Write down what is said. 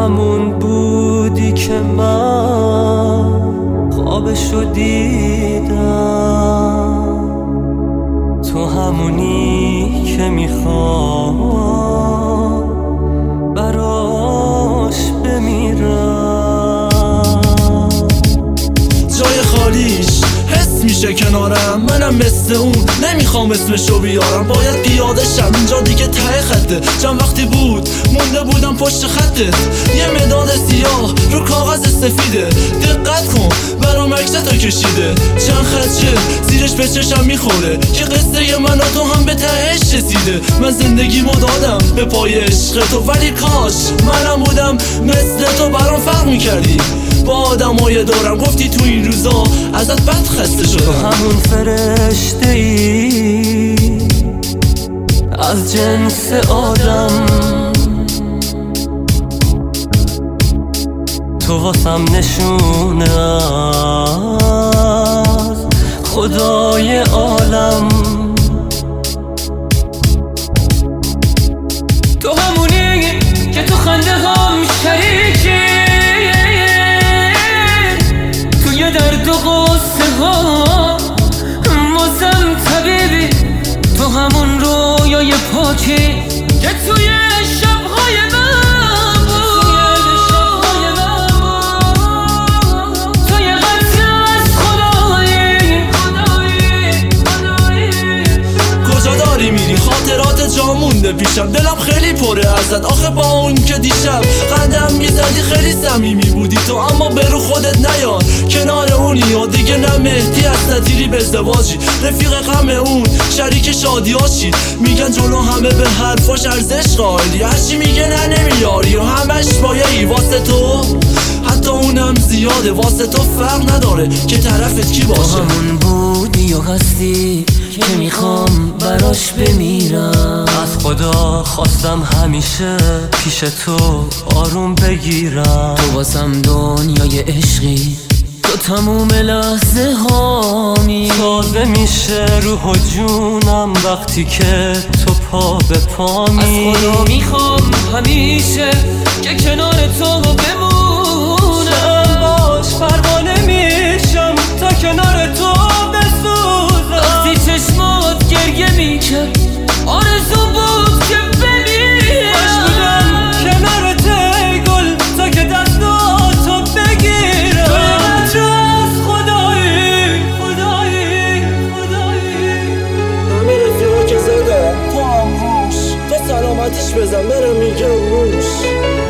همون بودی که من خوابشو دیدم، تو همونی که میخوام براش بمیرم. جای خالیش حس میشه کنارم، منم مثل اون نمیخوام اسمشو بیارم. باید بیادشم اینجا دیگه ته خطه، چند وقتی بود مونده بودم پشت خطت. یه مداد سیاه رو کاغذ سفیده، دقت کن برام عکستو کشیده. چند خطشه زیرش به چشم میخوره که قصه من و تو هم به تهش رسیده. من زندگیمو دادم به پای عشق تو، ولی کاش منم بودم مثل تو برام فرق میکردی با آدمای دورم. گفتی تو این روزا ازت بد خسته شدم. تو همون فرشته ای از جنس آدم، تو واسم نشونه از خدای عالم. تو همونی که تو خنده هم شریکی، توی درد و غصه ها مازم طبیبی. تو همون رویای پاکی که توی شبهای من بود، توی قطع از خدایی. کجا داری میری؟ خاطرات جا مونده پیشم، دلم خیلی پره ازت. آخه با اون که دیشب قدم میزدی خیلی صمیمی بودی تو، اما برو خودت نیار کنار اونی یا دیگه. نه مهدی از نتیری به ازدواجی، رفیق غم اون شریک شادیاشی. میگن جلو همه به حرفاش ارزش قائلی، هرچی میگه نه نمیاری و همش بایایی واسه تو. حتی اونم زیاده واسه تو، فرق نداره که طرفت کی باشه. تو همون بودی و هستی که میخوام براش بمیرم. از خدا خواستم همیشه پیش تو آروم بگیرم. تو واسم دنیای عشقی، تو تموم لحظه هامی. تازه میشه روح و جونم وقتی که تو پا به پامی. از خدا میخوام همیشه که کنار تو بمونم، باش پروانه میشم تا کنار تو بسوزم. وقتی چشمات گریه میکرد آرزو بود که بمیرم. باش بودم کنارت ای گل تا که دستاتو بگیرم. تو قطره از خدایی، خدایی، خدایی. همه رفیقا که زدم تو هم روش، تو سلامتیش بزن برم میگم روش.